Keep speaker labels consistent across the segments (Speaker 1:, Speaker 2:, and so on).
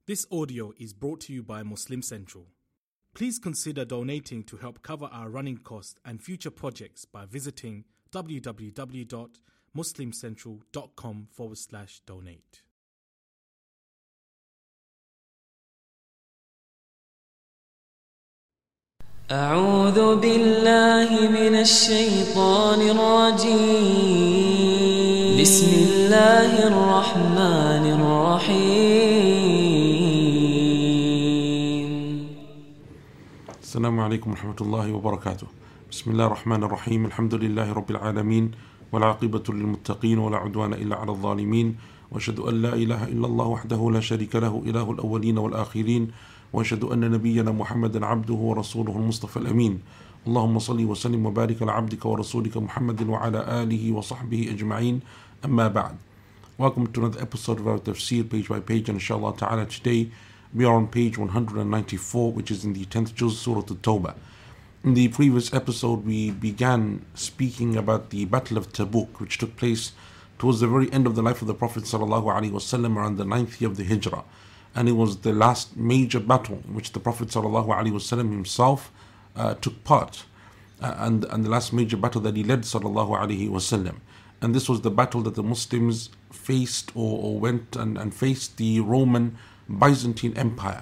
Speaker 1: This audio is brought to you by Muslim Central. Please consider donating to help cover our running costs and future projects by visiting www.muslimcentral.com/donate.
Speaker 2: أعوذ بالله من الشيطان الرجيم بسم الله الرحمن الرحيم
Speaker 3: السلام عليكم ورحمة الله وبركاته. بسم الله الرحمن الرحيم. الحمد لله رب العالمين والعاقبة للمتقين ولا عدوان إلا على الظالمين، وأشهد أن لا إله إلا الله وحده لا شريك له إله الأولين والآخرين، وأشهد أن نبينا محمدا عبده ورسوله المصطفى الأمين. اللهم صل وسلم وبارك على عبدك ورسولك محمد وعلى آله وصحبه أجمعين. أما بعد. Welcome to another episode of our tafsir page by page, and inshallah ta'ala today we are on page 194, which is in the 10th juz, Surah At-Tawbah. In the previous episode we began speaking about the Battle of Tabuk, which took place towards the very end of the life of the Prophet ﷺ, around the 9th year of the Hijrah. And it was the last major battle in which the Prophet ﷺ himself took part, and the last major battle that he led ﷺ. And this was the battle that the Muslims faced or went and faced the Roman Byzantine Empire.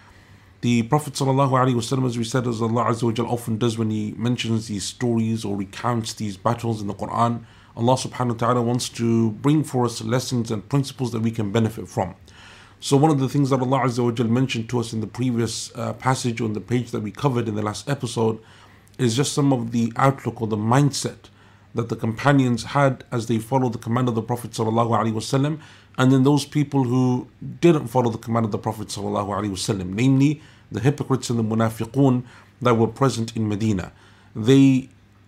Speaker 3: The Prophet ﷺ, as we said, as Allah Azza wa Jal often does when he mentions these stories or recounts these battles in the Quran, Allah subhanahu wa ta'ala wants to bring for us lessons and principles that we can benefit from. So one of the things that Allah Azza wa Jal mentioned to us in the previous passage on the page that we covered in the last episode is just some of the outlook or the mindset that the companions had as they followed the command of the Prophet ﷺ, and then those people who didn't follow the command of the Prophet ﷺ, namely the hypocrites and the munafiqun that were present in Medina. They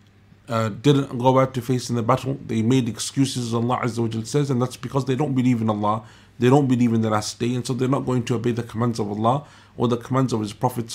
Speaker 3: didn't go out to face in the battle. They made excuses, as Allah Azza wa Jal says, and that's because they don't believe in Allah, they don't believe in the last day, and so they're not going to obey the commands of Allah or the commands of His Prophet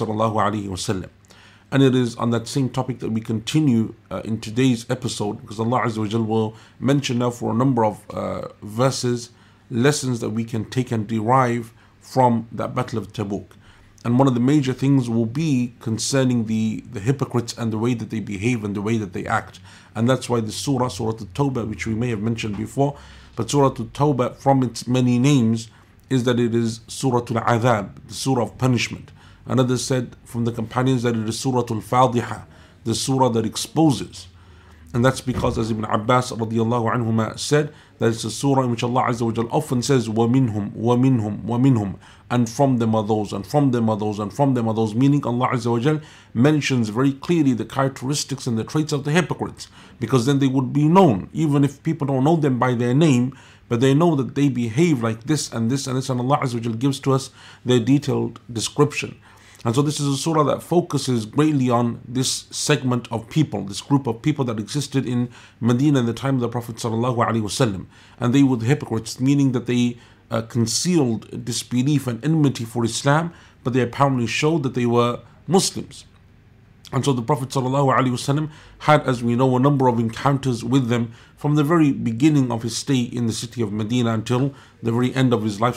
Speaker 3: ﷺ. And it is on that same topic that we continue in today's episode, because Allah Azza wa Jal will mention now for a number of verses, lessons that we can take and derive from that Battle of Tabuk. And one of the major things will be concerning the hypocrites and the way that they behave and the way that they act. And that's why the Surah At-Tawbah, which we may have mentioned before, but Surah At-Tawbah, from its many names, is that it is Surah Al-Adhab, the Surah of punishment. Another said from the companions that it is Surah Al-Fadhiha, the Surah that exposes. And that's because, as Ibn Abbas radiallahu anhuma said, that it's a surah in which Allah Azza wa Jal often says, وَمِنْهُمْ وَمِنْهُمْ وَمِنْهُمْ, and from them are those, and from them are those, and from them are those, meaning Allah Azza wa Jal mentions very clearly the characteristics and the traits of the hypocrites, because then they would be known, even if people don't know them by their name, but they know that they behave like this and this and this, and Allah Azza wa Jal gives to us their detailed description. And so this is a surah that focuses greatly on this segment of people, this group of people that existed in Medina in the time of the Prophet ﷺ. And they were the hypocrites, meaning that they concealed disbelief and enmity for Islam, but they apparently showed that they were Muslims. And so the Prophet ﷺ had, as we know, a number of encounters with them from the very beginning of his stay in the city of Medina until the very end of his life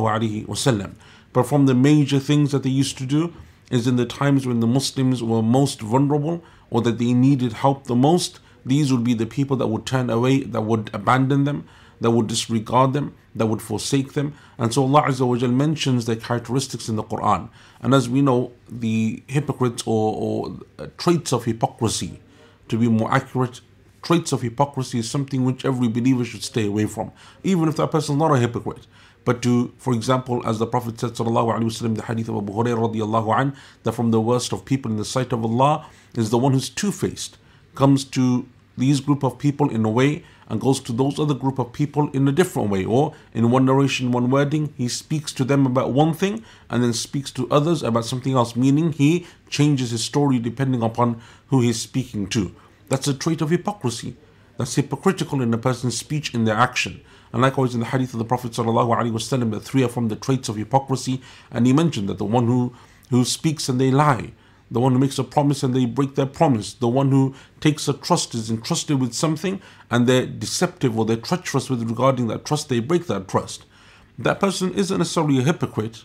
Speaker 3: ﷺ. But from the major things that they used to do is in the times when the Muslims were most vulnerable or that they needed help the most, these would be the people that would turn away, that would abandon them, that would disregard them, that would forsake them. And so Allah Azza wa Jal mentions their characteristics in the Quran. And as we know, the hypocrites or traits of hypocrisy, to be more accurate, traits of hypocrisy is something which every believer should stay away from, even if that person is not a hypocrite. But to, for example, as the Prophet said sallallahu alaihi wasallam, the hadith of Abu Hurairah radiallahu anh, that from the worst of people in the sight of Allah is the one who's two-faced, comes to these group of people in a way and goes to those other group of people in a different way. Or in one narration, one wording, he speaks to them about one thing and then speaks to others about something else, meaning he changes his story depending upon who he's speaking to. That's a trait of hypocrisy. That's hypocritical in a person's speech, in their action. And likewise in the hadith of the Prophet ﷺ, that three are from the traits of hypocrisy, and he mentioned that the one who speaks and they lie, the one who makes a promise and they break their promise, the one who takes a trust, is entrusted with something and they're deceptive or they're treacherous with regarding that trust, they break that trust. That person isn't necessarily a hypocrite,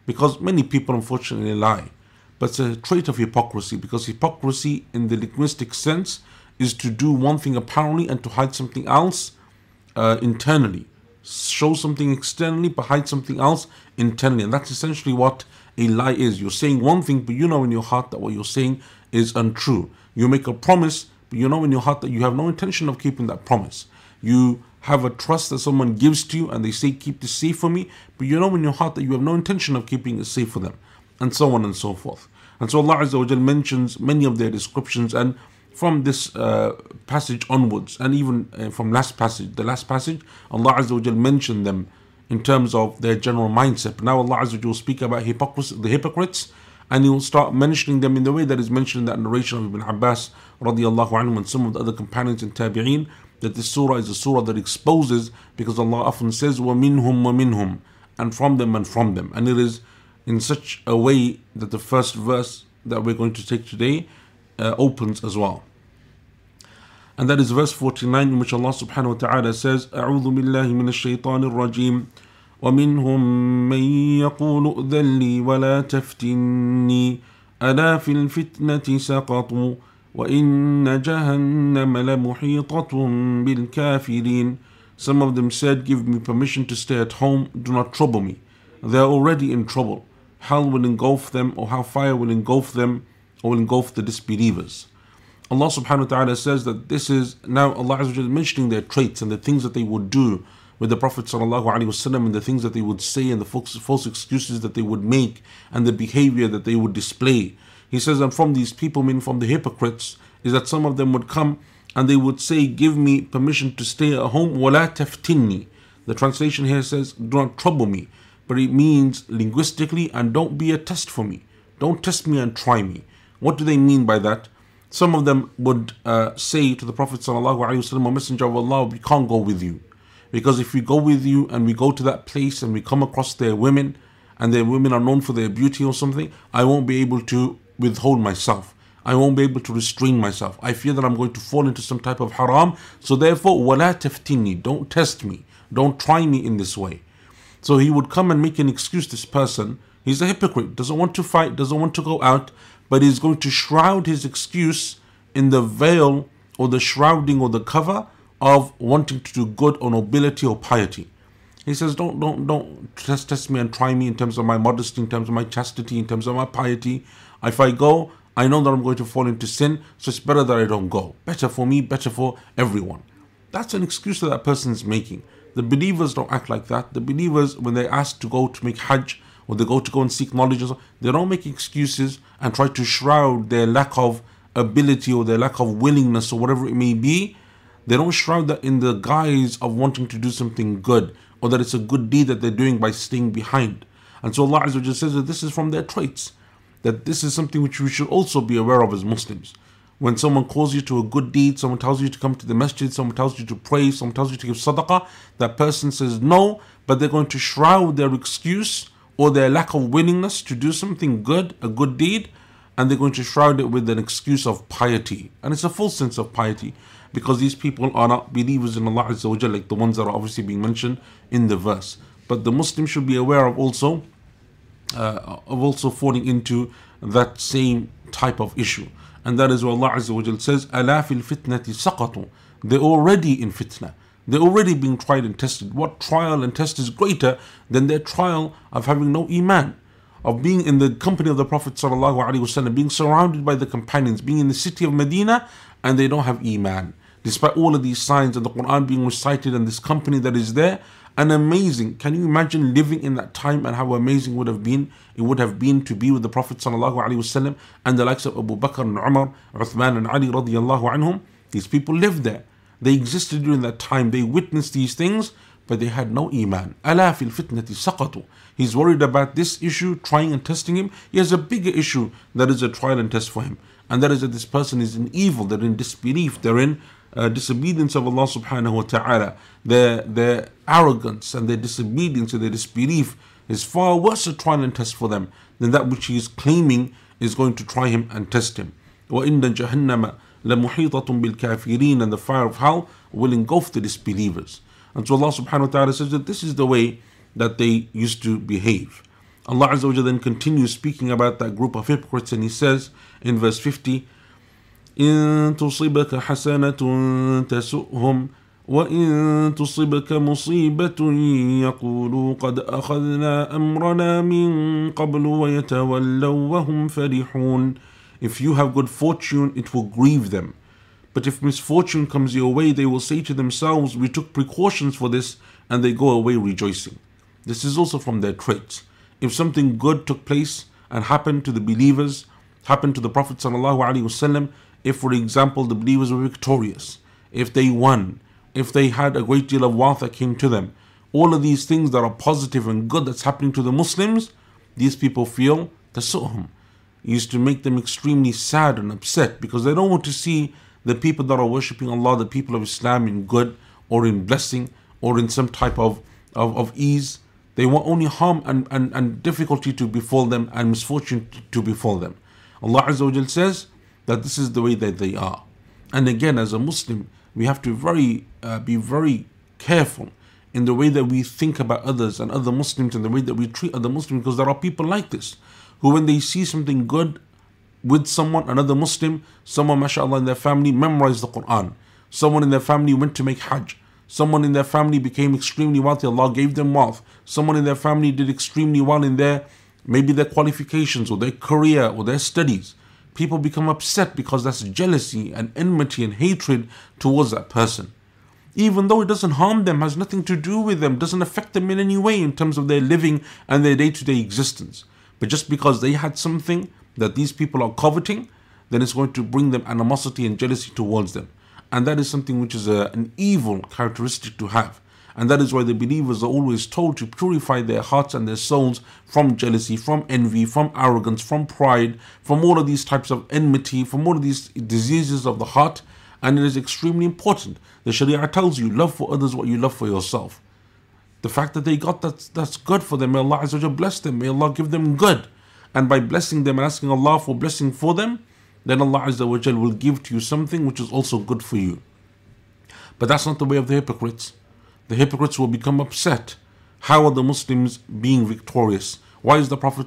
Speaker 3: because many people unfortunately lie. But it's a trait of hypocrisy, because hypocrisy in the linguistic sense is to do one thing apparently and to hide something else internally. Show something externally but hide something else internally. And that's essentially what a lie is. You're saying one thing, but you know in your heart that what you're saying is untrue. You make a promise, but you know in your heart that you have no intention of keeping that promise. You have a trust that someone gives to you and they say, keep this safe for me, but you know in your heart that you have no intention of keeping it safe for them, and so on and so forth. And so Allah Azza wa Jal mentions many of their descriptions, and from this passage onwards, and even from the last passage, Allah Azza wa Jal mentioned them in terms of their general mindset. But now Allah Azza wa Jal will speak about the hypocrites, and He will start mentioning them in the way that is mentioned in that narration of Ibn Abbas radiallahu anhu and some of the other companions and tabi'een, that this surah is a surah that exposes, because Allah often says وَمِنْهُمْ وَمِنْهُمْ, and from them and from them. And it is in such a way that the first verse that we're going to take today opens as well. And that is verse 49, in which Allah subhanahu wa ta'ala says, أعوذ بالله من الشيطان الرجيم ومنهم من يقول ائذن لي ولا تفتني ألا في الفتنة سقطوا وَإِنَّ جَهَنَّمَ لَمُحِيطَةٌ بِالْكَافِرِينَ. Some of them said, give me permission to stay at home, do not trouble me. They are already in trouble. Hell will engulf them, or hellfire will engulf them, or will engulf the disbelievers. Allah subhanahu wa ta'ala says that this is, now Allah Azza wa Jalla mentioning their traits and the things that they would do with the Prophet sallallahu alaihi wasallam, and the things that they would say and the false excuses that they would make and the behavior that they would display. He says, and from these people, meaning from the hypocrites, is that some of them would come and they would say, give me permission to stay at home, وَلَا تَفْتِنِّي. The translation here says, do not trouble me. But it means linguistically, and don't be a test for me. Don't test me and try me. What do they mean by that? Some of them would say to the Prophet ﷺ, O Messenger of Allah, we can't go with you. Because if we go with you and we go to that place and we come across their women, and their women are known for their beauty or something, I won't be able to withhold myself. I won't be able to restrain myself. I fear that I'm going to fall into some type of haram. So therefore, وَلَا تَفْتِنِّي, don't test me. Don't try me in this way. So he would come and make an excuse, this person. He's a hypocrite, doesn't want to fight, doesn't want to go out, but he's going to shroud his excuse in the veil or the shrouding or the cover of wanting to do good or nobility or piety. He says, don't test me and try me in terms of my modesty, in terms of my chastity, in terms of my piety. If I go, I know that I'm going to fall into sin, so it's better that I don't go. Better for me, better for everyone. That's an excuse that person is making. The believers don't act like that. The believers, when they're asked to go to make Hajj, or they go and seek knowledge, they don't make excuses and try to shroud their lack of ability or their lack of willingness or whatever it may be. They don't shroud that in the guise of wanting to do something good, or that it's a good deed that they're doing by staying behind. And so Allah Azza wa Jalla says that this is from their traits, that this is something which we should also be aware of as Muslims. When someone calls you to a good deed, someone tells you to come to the masjid, someone tells you to pray, someone tells you to give sadaqah, that person says no, but they're going to shroud their excuse or their lack of willingness to do something good, a good deed, and they're going to shroud it with an excuse of piety. And it's a false sense of piety, because these people are not believers in Allah Azza wa Jalla, like the ones that are obviously being mentioned in the verse. But the Muslim should be aware of also falling into that same type of issue. And that is what Allah Azza wa Jalla says, أَلَا فِي الْفِتْنَةِ سَقَطُوا. They're already in fitna. They're already being tried and tested. What trial and test is greater than their trial of having no iman, of being in the company of the Prophet ﷺ, being surrounded by the companions, being in the city of Medina, and they don't have iman. Despite all of these signs and the Quran being recited and this company that is there, and amazing. Can you imagine living in that time and how amazing would have been? It would have been to be with the Prophet ﷺ and the likes of Abu Bakr and Umar, Uthman and Ali radiallahu anhum. These people lived there. They existed during that time. They witnessed these things, but they had no iman. أَلَا فِي الْفِتْنَةِ سَقَطُوا. He's worried about this issue, trying and testing him. He has a bigger issue that is a trial and test for him. And that is that this person is in evil, they're in disbelief, they're in disobedience of Allah subhanahu wa ta'ala. Their arrogance and their disobedience and their disbelief is far worse a trial and test for them than that which he is claiming is going to try him and test him. وَإِنَّ جَهَنَّمَ لَمُحِيطَةٌ بِالْكَافِرِينَ. And the fire of hell will engulf the disbelievers. And so Allah subhanahu wa ta'ala says that this is the way that they used to behave. Allah Azza wa Jalla then continues speaking about that group of hypocrites, and He says in verse 50, إن تصبك حسنة تسؤهم وإن تصبك مصيبة يقولوا قد أخذنا أمرنا من قبل ويتولوا وهم فرحون. If you have good fortune, it will grieve them. But if misfortune comes your way, they will say to themselves, we took precautions for this, and they go away rejoicing. This is also from their traits. If something good took place and happened to the believers, happened to the Prophet ﷺ, if for example the believers were victorious, if they won, if they had a great deal of wealth that came to them, all of these things that are positive and good that's happening to the Muslims, these people feel tasu'hum. It used to make them extremely sad and upset, because they don't want to see the people that are worshipping Allah, the people of Islam, in good or in blessing or in some type of ease. They want only harm and difficulty to befall them and misfortune to befall them. Allah Azza wa Jal says that this is the way that they are. And again, as a Muslim, we have to be very careful in the way that we think about others and other Muslims, and the way that we treat other Muslims, because there are people like this who, when they see something good with someone, another Muslim, someone mashallah in their family memorized the Quran, someone in their family went to make Hajj, someone in their family became extremely wealthy, Allah gave them wealth, someone in their family did extremely well in maybe their qualifications or their career or their studies, people become upset because that's jealousy and enmity and hatred towards that person. Even though it doesn't harm them, has nothing to do with them, doesn't affect them in any way in terms of their living and their day-to-day existence. But just because they had something that these people are coveting, then it's going to bring them animosity and jealousy towards them. And that is something which is an evil characteristic to have. And that is why the believers are always told to purify their hearts and their souls from jealousy, from envy, from arrogance, from pride, from all of these types of enmity, from all of these diseases of the heart. And it is extremely important. The Sharia tells you, love for others what you love for yourself. The fact that they got that's good for them. May Allah Azza wa Jalla bless them. May Allah give them good. And by blessing them and asking Allah for blessing for them, then Allah Azza wa Jalla will give to you something which is also good for you. But that's not the way of the hypocrites. The hypocrites will become upset. How are the Muslims being victorious? Why is the Prophet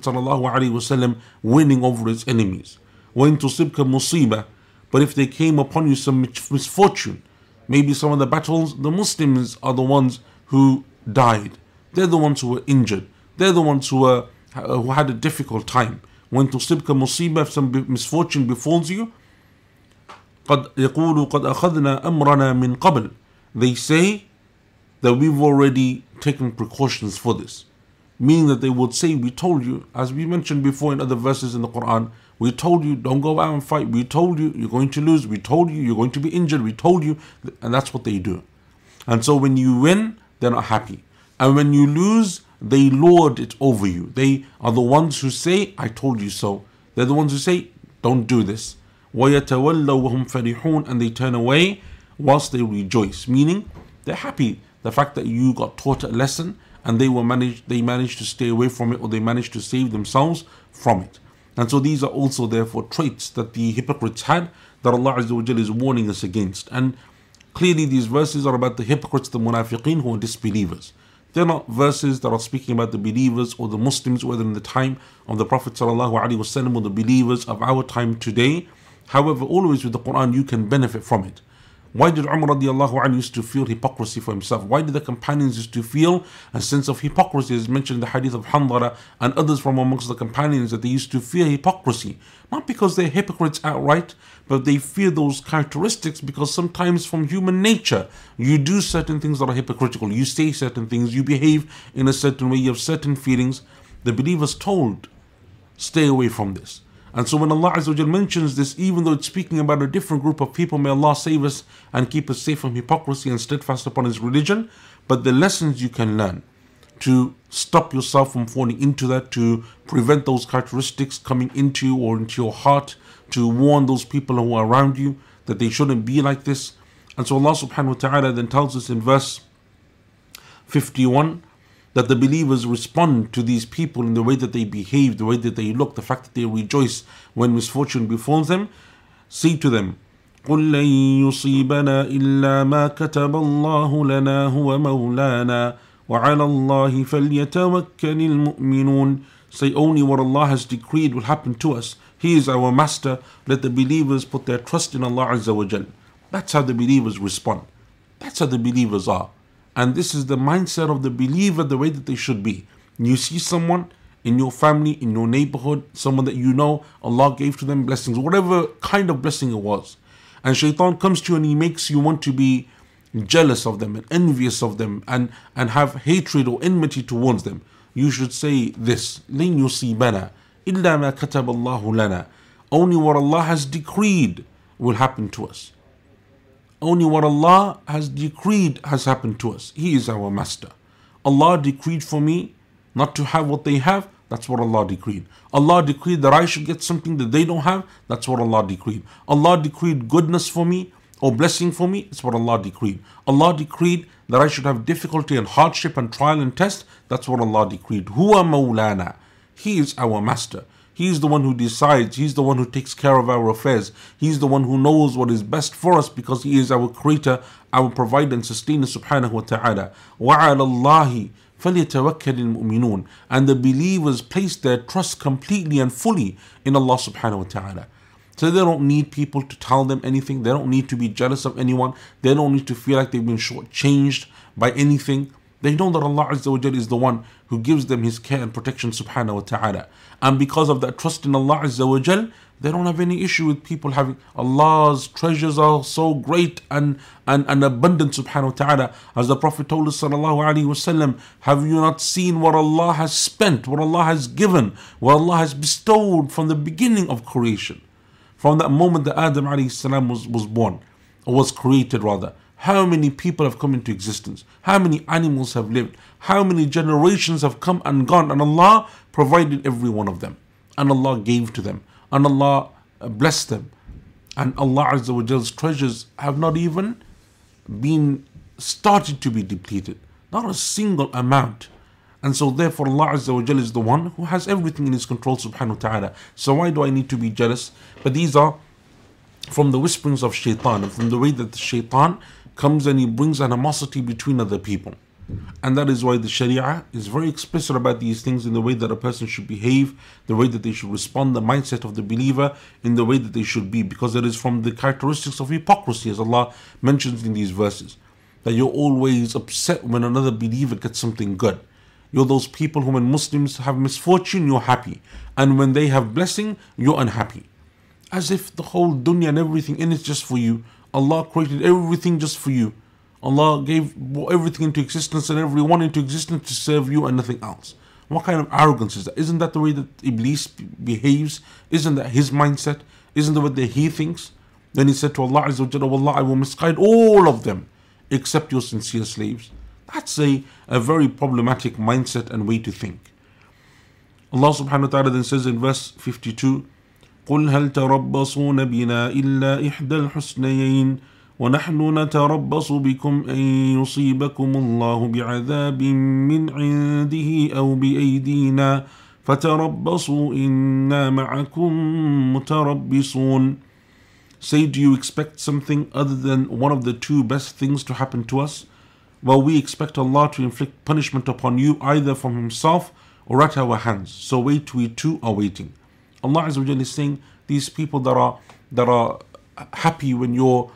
Speaker 3: ﷺ winning over his enemies? وَإِن تُصِبْكَ مُصِيبَةٌ. But if they came upon you some misfortune, maybe some of the battles, the Muslims are the ones who died. They're the ones who were injured. They're the ones who had a difficult time. When تصبك مصيبة, if some misfortune befalls you, قد يقولوا قد أخذنا أمرنا من قبل. They say that we've already taken precautions for this. Meaning that they would say, we told you, as we mentioned before in other verses in the Quran, we told you, don't go out and fight. We told you, you're going to lose. We told you, you're going to be injured. We told you. And that's what they do. And so when you win, they're not happy. And when you lose, they lord it over you. They are the ones who say, I told you so. They're the ones who say, don't do this. وَيَتَوَلَّوْا وَهُمْ فَرِحُونَ. And they turn away whilst they rejoice. Meaning, they're happy. The fact that you got taught a lesson and they managed to stay away from it, or they managed to save themselves from it. And so these are also therefore traits that the hypocrites had, that Allah Azza wa Jalla is warning us against. And clearly these verses are about the hypocrites, the munafiqeen, who are disbelievers. They're not verses that are speaking about the believers or the Muslims, whether in the time of the Prophet ﷺ or the believers of our time today. However, always with the Quran you can benefit from it. Why did Umar radiallahu anhu used to feel hypocrisy for himself? Why did the companions used to feel a sense of hypocrisy, as mentioned in the hadith of Handara and others from amongst the companions, that they used to fear hypocrisy? Not because they're hypocrites outright, but they fear those characteristics because sometimes from human nature, you do certain things that are hypocritical. You say certain things, you behave in a certain way, you have certain feelings. The believers told, stay away from this. And so when Allah Azza wa Jal mentions this, even though it's speaking about a different group of people, may Allah save us and keep us safe from hypocrisy and steadfast upon His religion, but the lessons you can learn to stop yourself from falling into that, to prevent those characteristics coming into you or into your heart, to warn those people who are around you that they shouldn't be like this. And so Allah subhanahu wa ta'ala then tells us in verse 51 that the believers respond to these people in the way that they behave, the way that they look, the fact that they rejoice when misfortune befalls them. Say to them, قُلْ لَن يُصِيبَنَا إِلَّا مَا كَتَبَ اللَّهُ لَنَا هُوَ مَوْلَانَا وَعَلَى اللَّهِ فَلْيَتَوَكَّلِ الْمُؤْمِنُونَ. Say only what Allah has decreed will happen to us. He is our master. Let the believers put their trust in Allah Azza wa Jal. That's how the believers respond. That's how the believers are. And this is the mindset of the believer, the way that they should be. You see someone in your family, in your neighborhood, someone that you know, Allah gave to them blessings, whatever kind of blessing it was. And shaitan comes to you and he makes you want to be jealous of them and envious of them and have hatred or enmity towards them. You should say this, لَن يُصِيبَنَا إِلَّا مَا كَتَبَ اللَّهُ لَنَا. Only what Allah has decreed will happen to us. Only what Allah has decreed has happened to us. He is our master. Allah decreed for me not to have what they have. That's what Allah decreed. Allah decreed that I should get something that they don't have. That's what Allah decreed. Allah decreed goodness for me or blessing for me. It's what Allah decreed. Allah decreed that I should have difficulty and hardship and trial and test. That's what Allah decreed. Huwa Mawlana. He is our master. He is the one who decides. He's the one who takes care of our affairs. He's the one who knows what is best for us because He is our creator, our provider and sustainer subhanahu wa ta'ala. وَعَلَى اللَّهِ فَلْيَتَوَكَّلِ الْمُؤْمِنُونَ. And the believers place their trust completely and fully in Allah subhanahu wa ta'ala. So they don't need people to tell them anything. They don't need to be jealous of anyone. They don't need to feel like they've been shortchanged by anything. They know that Allah Azza wa Jal is the one who gives them His care and protection subhanahu wa ta'ala. And because of that trust in Allah Azza wa Jal, they don't have any issue with people having Allah's treasures are so great and abundant subhanahu wa ta'ala. As the Prophet told us sallallahu alaihi wasallam, have you not seen what Allah has spent, what Allah has given, what Allah has bestowed from the beginning of creation? From that moment that Adam alayhi salam was born, or was created rather. How many people have come into existence? How many animals have lived? How many generations have come and gone? And Allah provided every one of them. And Allah gave to them. And Allah blessed them. And Allah Azza wa Jal's treasures have not even been started to be depleted. Not a single amount. And so therefore Allah Azza wa Jal is the one who has everything in His control subhanahu wa ta'ala. So why do I need to be jealous? But these are from the whisperings of shaitan, and from the way that the shaitan comes and he brings animosity between other people. And that is why the Sharia is very explicit about these things, in the way that a person should behave, the way that they should respond, the mindset of the believer, in the way that they should be, because it is from the characteristics of hypocrisy, as Allah mentions in these verses, that you're always upset when another believer gets something good. You're those people who, when Muslims have misfortune, you're happy, and when they have blessing, you're unhappy. As if the whole dunya and everything in it just for you. Allah created everything just for you. Allah gave everything into existence and everyone into existence to serve you and nothing else. What kind of arrogance is that? Isn't that the way that Iblis behaves? Isn't that his mindset? Isn't that what he thinks? Then he said to Allah Azza wa Jalla, Wallah, I will misguide all of them except your sincere slaves. That's a very problematic mindset and way to think. Allah subhanahu wa ta'ala then says in verse 52, قُلْ هَلْ تَرَبَّصُونَ بِنَا إِلَّا إِحْدَى الْحُسْنَيَيْنِ وَنَحْنُ نَتَرَبَّصُ بِكُمْ أَن يُصِيبَكُمُ اللَّهُ بِعَذَابٍ مِّنْ عِنْدِهِ أَوْ بِأَيْدِينَا فَتَرَبَّصُوا إِنَّا مَعَكُمْ مُتَرَبِّصُونَ. Say, do you expect something other than one of the two best things to happen to us? Well, we expect Allah to inflict punishment upon you either from Himself or at our hands. So wait, we too are waiting. Allah Azza wa Jalla is saying, these people that are happy when you're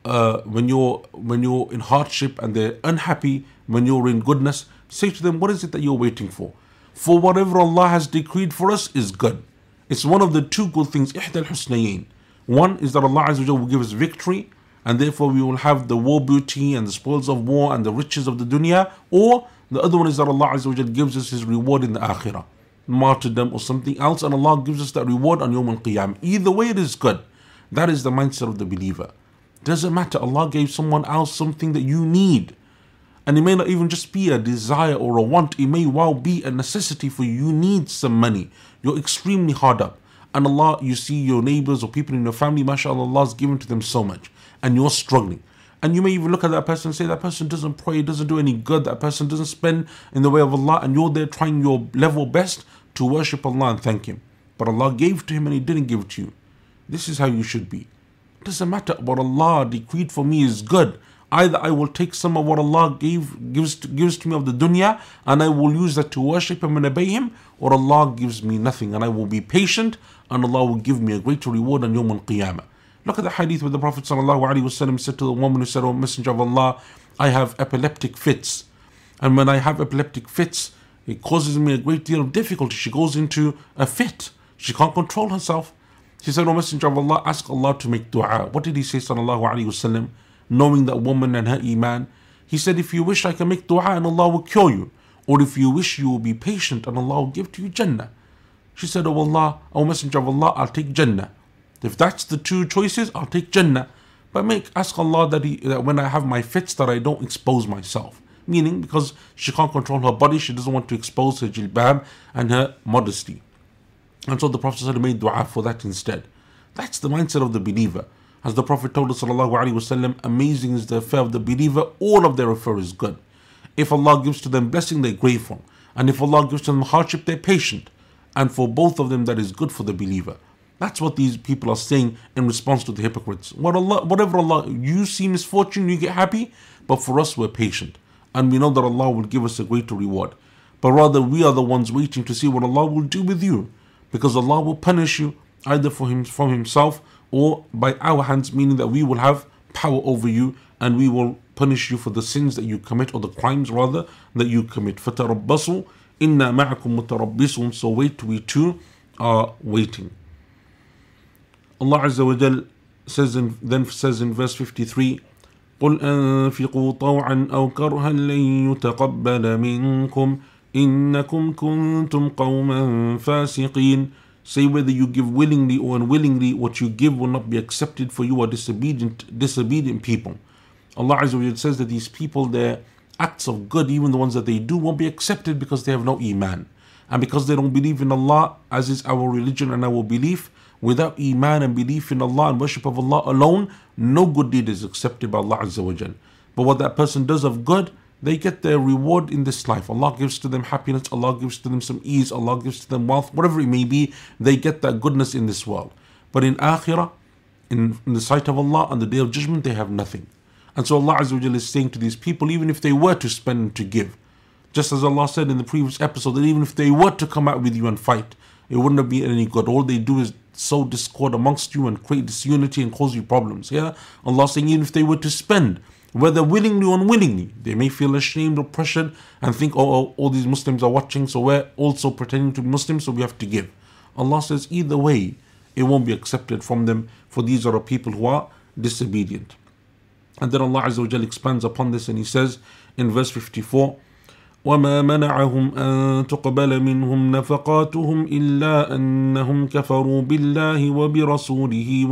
Speaker 3: in hardship, and they're unhappy when you're in goodness, say to them, what is it that you're waiting for? For whatever Allah has decreed for us is good. It's one of the two good things. إحدى الحسنيين. One is that Allah Azza wa Jalla will give us victory, and therefore we will have the war booty and the spoils of war and the riches of the dunya. Or the other one is that Allah Azza wa Jalla gives us His reward in the akhirah, martyrdom or something else, and Allah gives us that reward on Yawm al-Qiyam. Either way it is good. That is the mindset of the believer. Doesn't matter, Allah gave someone else something that you need, and it may not even just be a desire or a want, it may well be a necessity for you. You need some money, you're extremely hard up, and Allah, you see your neighbors or people in your family, mashallah, Allah's given to them so much, and you're struggling. And you may even look at that person and say, that person doesn't pray, doesn't do any good, that person doesn't spend in the way of Allah, and you're there trying your level best to worship Allah and thank Him. But Allah gave to him and He didn't give it to you. This is how you should be. It doesn't matter what Allah decreed for me is good. Either I will take some of what Allah gives to me of the dunya, and I will use that to worship Him and obey Him, or Allah gives me nothing and I will be patient, and Allah will give me a greater reward on Yawm al-Qiyamah. Look at the hadith where the Prophet ﷺ said to the woman who said, "O Messenger of Allah, I have epileptic fits. And when I have epileptic fits, it causes me a great deal of difficulty." She goes into a fit. She can't control herself. She said, "O Messenger of Allah, ask Allah to make dua." What did he say, ﷺ, knowing that woman and her iman? He said, "If you wish, I can make dua and Allah will cure you. Or if you wish, you will be patient and Allah will give to you Jannah." She said, "Oh Allah, O Messenger of Allah, I'll take Jannah. If that's the two choices, I'll take Jannah. But ask Allah that when I have my fits, that I don't expose myself." Meaning, because she can't control her body, she doesn't want to expose her jilbab and her modesty. And so the Prophet made dua for that instead. That's the mindset of the believer. As the Prophet told us, ﷺ, amazing is the affair of the believer, all of their affair is good. If Allah gives to them blessing, they're grateful. And if Allah gives to them hardship, they're patient. And for both of them, that is good for the believer. That's what these people are saying in response to the hypocrites. Whatever Allah, you see misfortune, you get happy, but for us, we're patient. And we know that Allah will give us a greater reward. But rather, we are the ones waiting to see what Allah will do with you. Because Allah will punish you either from Himself or by our hands, meaning that we will have power over you and we will punish you for the sins that you commit, or the crimes rather that you commit. فَتَرَبَّصُوا إِنَّا مَعَكُمْ مُتَرَبِّصُونَ. So wait, we too are waiting. Allah Azza wa Jal says in verse 53, قُلْ أَنفِقُوا طَوْعًا أَوْ كَرْهًا لَن يُتَقَبَّلَ مِنكُمْ إِنَّكُمْ كُنْتُمْ قَوْمًا فَاسِقِينَ. Say whether you give willingly or unwillingly, what you give will not be accepted, for you are disobedient people. Allah Azza wa Jal says that these people, their acts of good, even the ones that they do, won't be accepted because they have no iman. And because they don't believe in Allah, as is our religion and our belief, without iman and belief in Allah and worship of Allah alone, no good deed is accepted by Allah Azza wa Jal. But what that person does of good, they get their reward in this life. Allah gives to them happiness, Allah gives to them some ease, Allah gives to them wealth, whatever it may be, they get that goodness in this world. But in akhirah, in the sight of Allah, on the day of judgment, they have nothing. And so Allah Azza wa Jal is saying to these people, even if they were to spend and to give, just as Allah said in the previous episode, that even if they were to come out with you and fight, it wouldn't have been any good. All they do is sow discord amongst you and create disunity and cause you problems. Yeah, Allah saying even if they were to spend, whether willingly or unwillingly, they may feel ashamed or pressured and think, oh, all these Muslims are watching, so we're also pretending to be Muslims, so we have to give. Allah says either way, it won't be accepted from them, for these are people who are disobedient. And then Allah Azza wa Jal expands upon this and He says in verse 54, وَمَا مَنَعَهُمْ أَن تُقْبَلَ مِنْهُمْ نَفَقَاتُهُمْ إِلَّا أَنَّهُمْ كَفَرُوا بِاللَّهِ وَبِرَسُولِهِ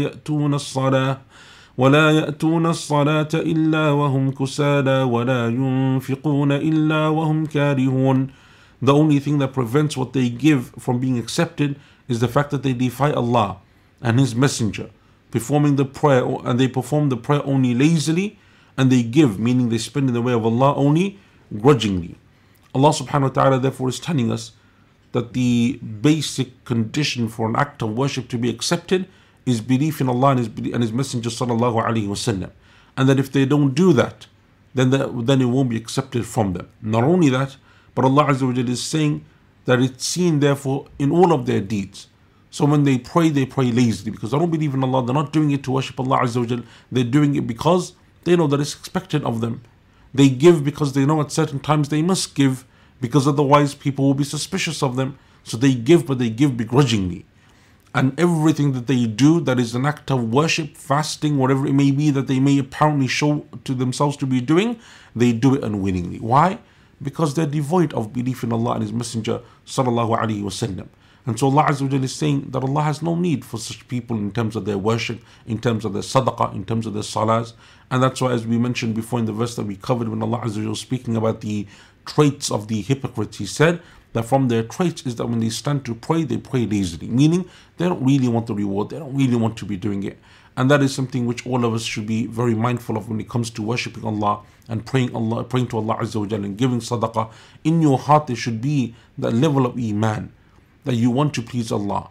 Speaker 3: ولا يأتون الصلاة إلا وهم كسالى ولا ينفقون إلا وهم كارهون. The only thing that prevents what they give from being accepted is the fact that they defy Allah and His Messenger, performing the prayer, and they perform the prayer only lazily, and they give, meaning they spend in the way of Allah only grudgingly. Allah subhanahu wa ta'ala therefore is telling us that the basic condition for an act of worship to be accepted is belief in Allah and His Messenger sallallahu alaihi wasallam, and that if they don't do that, then it won't be accepted from them. Not only that, but Allah Azza wa Jalla is saying that it's seen therefore in all of their deeds. So when they pray lazily because they don't believe in Allah. They're not doing it to worship Allah Azza wa Jalla. They're doing it because they know that it's expected of them. They give because they know at certain times they must give, because otherwise people will be suspicious of them. So they give, but they give begrudgingly. And everything that they do that is an act of worship, fasting, whatever it may be that they may apparently show to themselves to be doing, they do it unwillingly. Why? Because they're devoid of belief in Allah and His Messenger sallallahu alaihi wasallam. And so Allah Azza wa Jalla is saying that Allah has no need for such people in terms of their worship, in terms of their sadaqah, in terms of their salahs. And that's why, as we mentioned before in the verse that we covered, when Allah Azza wa Jalla was speaking about the traits of the hypocrites, He said that from their traits is that when they stand to pray, they pray lazily, meaning they don't really want the reward, they don't really want to be doing it. And that is something which all of us should be very mindful of when it comes to worshipping Allah and praying to Allah Azza wa Jalla and giving sadaqah. In your heart there should be that level of iman, that you want to please Allah.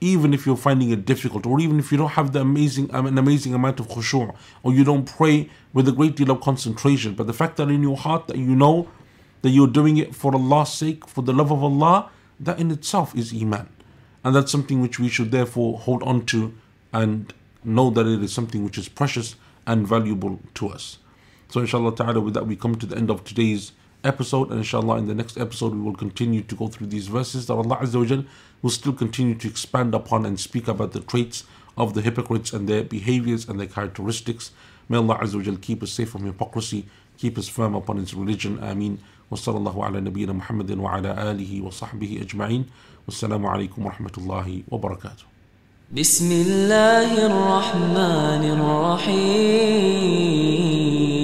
Speaker 3: even if you're finding it difficult, or even if you don't have an amazing amount of khushu', or you don't pray with a great deal of concentration, but the fact that in your heart that you know that you're doing it for Allah's sake, for the love of Allah, that in itself is iman. And that's something which we should therefore hold on to and know that it is something which is precious and valuable to us. So inshallah ta'ala, with that we come to the end of today's episode, and inshallah in the next episode we will continue to go through these verses that Allah Azza wa Jal will still continue to expand upon and speak about the traits of the hypocrites and their behaviors and their characteristics. May Allah Azza wa Jal keep us safe from hypocrisy, keep us firm upon His religion. Ameen. Wa sallallahu ala nabiyyina Muhammadin wa ala alihi wa sahbihi ajma'in. Wassalamu alaikum wa rahmatullahi wa barakatuh.
Speaker 2: بسم الله الرحمن الرحيم